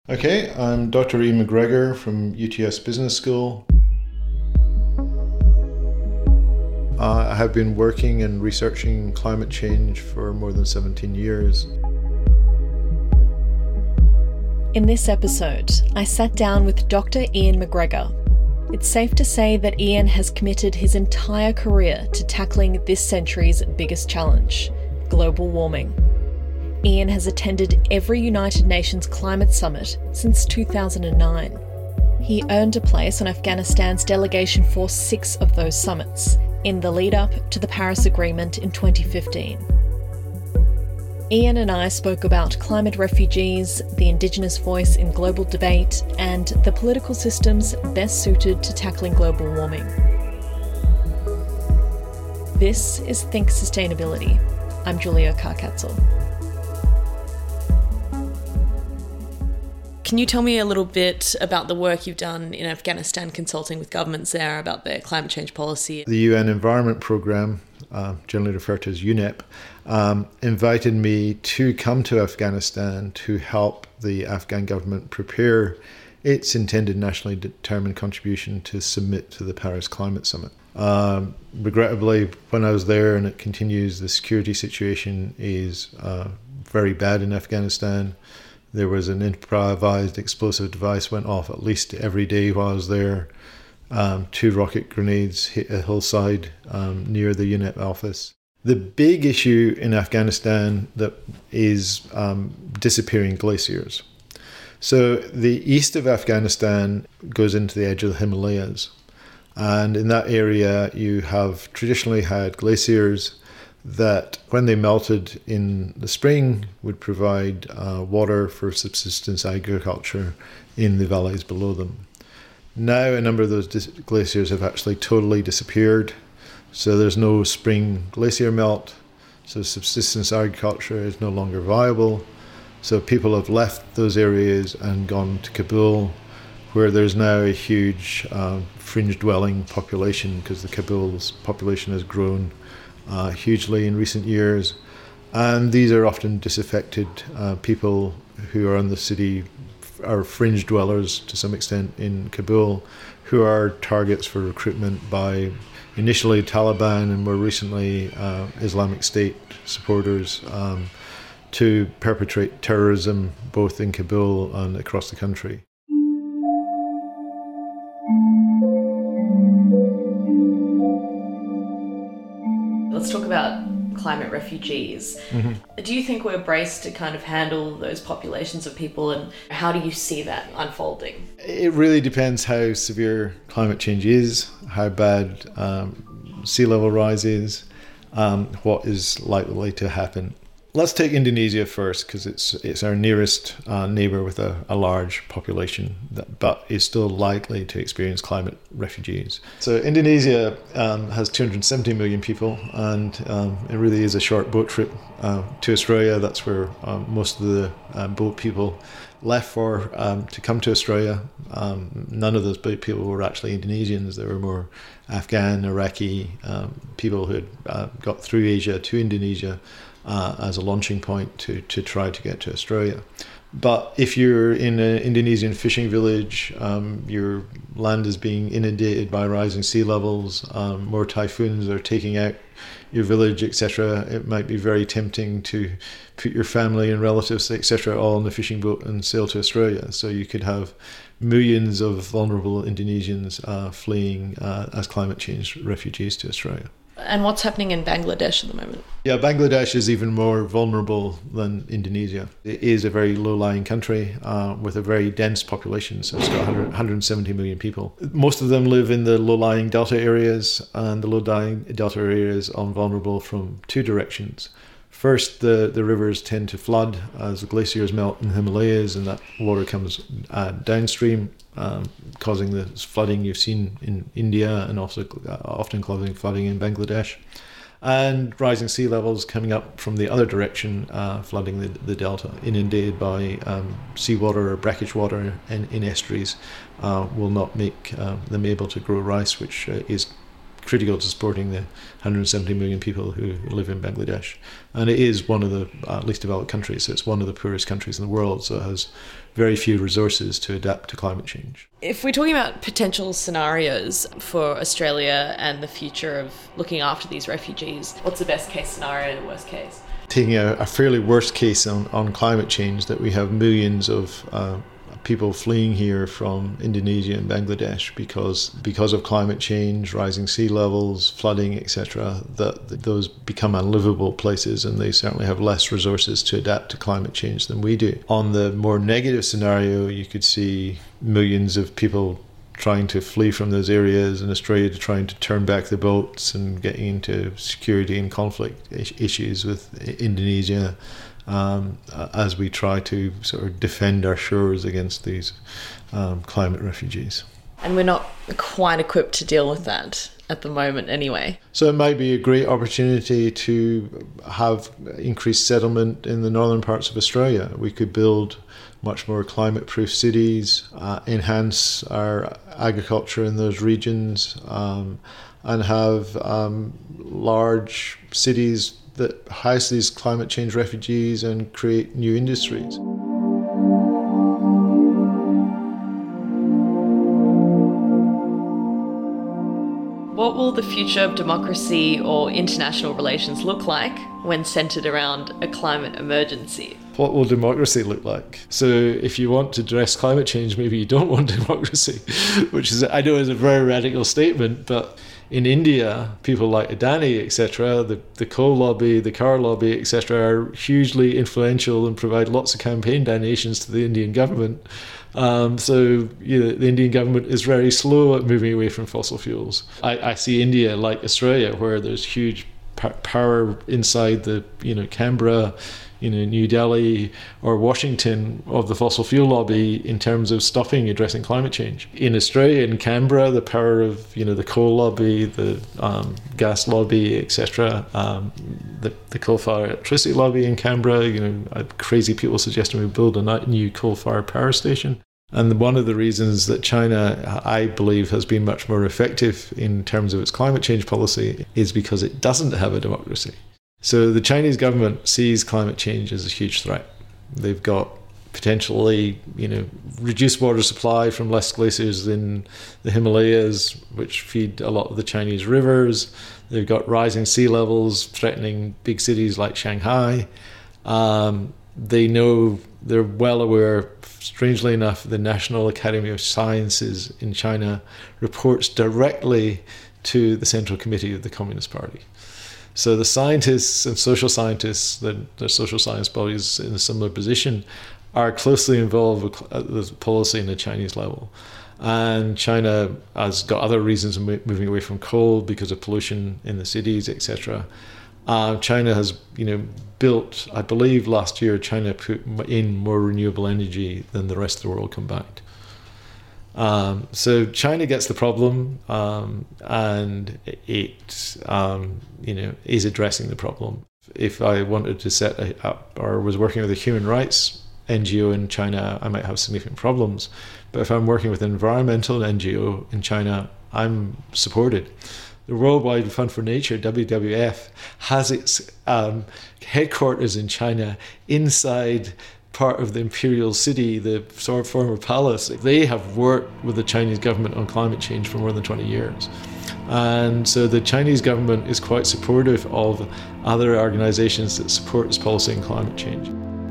Okay, I'm Dr. Ian McGregor from UTS Business School. I have been working and researching climate change for more than 17 years. In this episode, I sat down with Dr. Ian McGregor. It's safe to say that Ian has committed his entire career to tackling this century's biggest challenge, global warming. Ian has attended every United Nations climate summit since 2009. He earned a place on Afghanistan's delegation for 6 of those summits in the lead-up to the Paris Agreement in 2015. Ian and I spoke about climate refugees, the Indigenous voice in global debate, and the political systems best suited to tackling global warming. This is Think Sustainability. I'm Julia Karkatzel. Can you tell me a little bit about the work you've done in Afghanistan consulting with governments there about their climate change policy? The UN Environment Programme, generally referred to as UNEP, invited me to come to Afghanistan to help the Afghan government prepare its intended nationally determined contribution to submit to the Paris Climate Summit. Regrettably, when I was there, and it continues, the security situation is very bad in Afghanistan. There was an improvised explosive device went off at least every day while I was there. 2 rocket grenades hit a hillside near the UNEP office. The big issue in Afghanistan that is disappearing glaciers. So the east of Afghanistan goes into the edge of the Himalayas. And in that area, you have traditionally had glaciers that, when they melted in the spring, would provide water for subsistence agriculture in the valleys below them. Now a number of those glaciers have actually totally disappeared, so there's no spring glacier melt, so subsistence agriculture is no longer viable. So people have left those areas and gone to Kabul, where there's now a huge fringe dwelling population, because the Kabul's population has grown hugely in recent years, and these are often disaffected people who are in the city, are fringe dwellers to some extent in Kabul, who are targets for recruitment by initially Taliban and more recently Islamic State supporters to perpetrate terrorism both in Kabul and across the country. Let's talk about climate refugees. Mm-hmm. Do you think we're braced to kind of handle those populations of people, and how do you see that unfolding? It really depends how severe climate change is, how bad sea level rise is, what is likely to happen. Let's take Indonesia first, because it's our nearest neighbour with a large population, but is still likely to experience climate refugees. So Indonesia has 270 million people, and it really is a short boat trip to Australia. That's where most of the boat people left for to come to Australia. None of those boat people were actually Indonesians. They were more Afghan, Iraqi people who had got through Asia to Indonesia as a launching point to try to get to Australia. But if you're in an Indonesian fishing village, your land is being inundated by rising sea levels, more typhoons are taking out your village, etc., it might be very tempting to put your family and relatives, etc., all on the fishing boat and sail to Australia. So you could have millions of vulnerable Indonesians fleeing as climate change refugees to Australia. And what's happening in Bangladesh at the moment? Yeah, Bangladesh is even more vulnerable than Indonesia. It is a very low-lying country with a very dense population, so it's got 170 million people. Most of them live in the low-lying delta areas, and the low-lying delta areas are vulnerable from 2 directions. First, the rivers tend to flood as the glaciers melt in the Himalayas, and that water comes downstream, causing the flooding you've seen in India, and also often causing flooding in Bangladesh. And rising sea levels coming up from the other direction, flooding the delta, inundated by seawater or brackish water in estuaries, will not make them able to grow rice, which is critical to supporting the 170 million people who live in Bangladesh. And it is one of the least developed countries. So it's one of the poorest countries in the world. So it has very few resources to adapt to climate change. If we're talking about potential scenarios for Australia and the future of looking after these refugees, what's the best case scenario and the worst case? Taking a fairly worst case on climate change, that we have millions of people fleeing here from Indonesia and Bangladesh because of climate change, rising sea levels, flooding, etc., that those become unlivable places, and they certainly have less resources to adapt to climate change than we do. On the more negative scenario, you could see millions of people trying to flee from those areas, and Australia trying to turn back the boats and getting into security and conflict issues with Indonesia, as we try to sort of defend our shores against these climate refugees. And we're not quite equipped to deal with that at the moment anyway. So it might be a great opportunity to have increased settlement in the northern parts of Australia. We could build much more climate-proof cities, enhance our agriculture in those regions, and have large cities that house these climate change refugees and create new industries. What will the future of democracy or international relations look like when centred around a climate emergency? What will democracy look like? So if you want to address climate change, maybe you don't want democracy, which is, I know, is a very radical statement, but in India, people like Adani, etc., the coal lobby, the car lobby, etc., are hugely influential and provide lots of campaign donations to the Indian government. So the Indian government is very slow at moving away from fossil fuels. I see India like Australia, where there's huge power inside the Canberra, New Delhi or Washington of the fossil fuel lobby in terms of addressing climate change. In Australia, in Canberra, the power of the coal lobby, the gas lobby, etc., the coal-fired electricity lobby in Canberra. Crazy people suggesting we build a new coal-fired power station. And one of the reasons that China, I believe, has been much more effective in terms of its climate change policy is because it doesn't have a democracy. So the Chinese government sees climate change as a huge threat. They've got potentially, reduced water supply from less glaciers in the Himalayas, which feed a lot of the Chinese rivers. They've got rising sea levels threatening big cities like Shanghai. They're well aware, strangely enough, the National Academy of Sciences in China reports directly to the Central Committee of the Communist Party. So the scientists and social scientists, the social science bodies in a similar position, are closely involved with policy in the Chinese level. And China has got other reasons of moving away from coal because of pollution in the cities, etc. China has, built, I believe last year, China put in more renewable energy than the rest of the world combined. So China gets the problem, and it is addressing the problem. If I wanted to set up or was working with a human rights NGO in China, I might have significant problems. But if I'm working with an environmental NGO in China, I'm supported. The World Wide Fund for Nature, WWF, has its headquarters in China inside part of the imperial city, the former palace. They have worked with the Chinese government on climate change for more than 20 years. And so the Chinese government is quite supportive of other organizations that support its policy in climate change.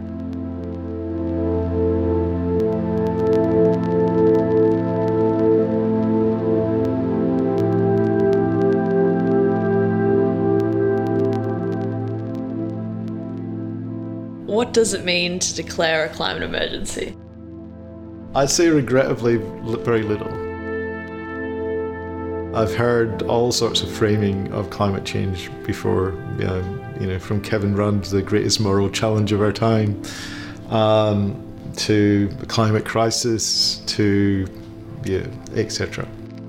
What does it mean to declare a climate emergency? I'd say regrettably very little. I've heard all sorts of framing of climate change before, from Kevin Rudd, the greatest moral challenge of our time, to the climate crisis, to etc.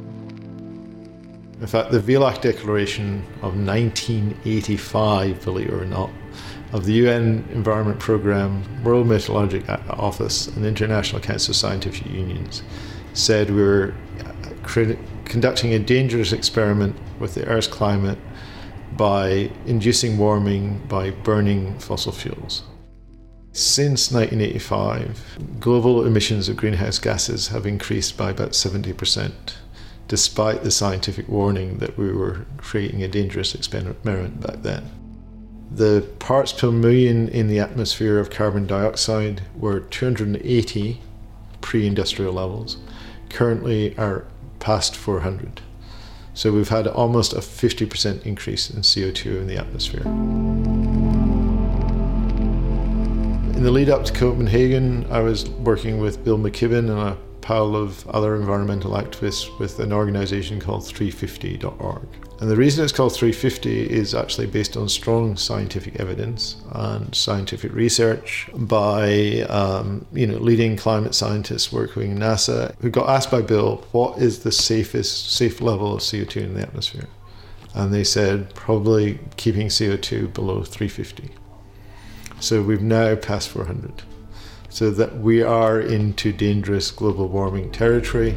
In fact, the Villach Declaration of 1985, believe it or not, of the UN Environment Programme, World Meteorological Office and the International Council of Scientific Unions said we were conducting a dangerous experiment with the Earth's climate by inducing warming by burning fossil fuels. Since 1985, global emissions of greenhouse gases have increased by about 70%, despite the scientific warning that we were creating a dangerous experiment back then. The parts per million in the atmosphere of carbon dioxide were 280 pre-industrial levels, currently are past 400. So we've had almost a 50% increase in CO2 in the atmosphere. In the lead up to Copenhagen, I was working with Bill McKibben and a pile of other environmental activists with an organisation called 350.org. And the reason it's called 350 is actually based on strong scientific evidence and scientific research by leading climate scientists working in NASA, who got asked by Bill, what is the safe level of CO2 in the atmosphere? And they said probably keeping CO2 below 350. So we've now passed 400. So that we are into dangerous global warming territory.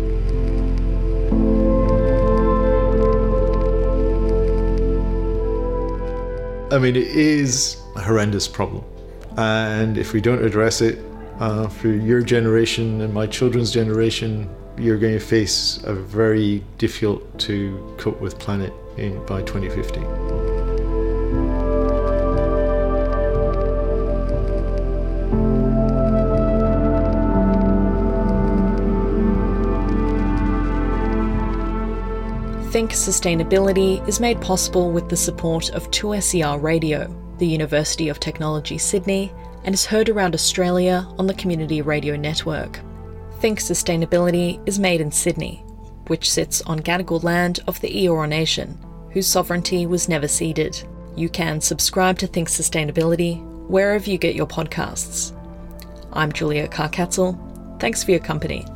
I mean, it is a horrendous problem. And if we don't address it, for your generation and my children's generation, you're going to face a very difficult to cope with planet by 2050. Think Sustainability is made possible with the support of 2SER Radio, the University of Technology Sydney, and is heard around Australia on the Community Radio Network. Think Sustainability is made in Sydney, which sits on Gadigal land of the Eora Nation, whose sovereignty was never ceded. You can subscribe to Think Sustainability wherever you get your podcasts. I'm Julia Carkatzel. Thanks for your company.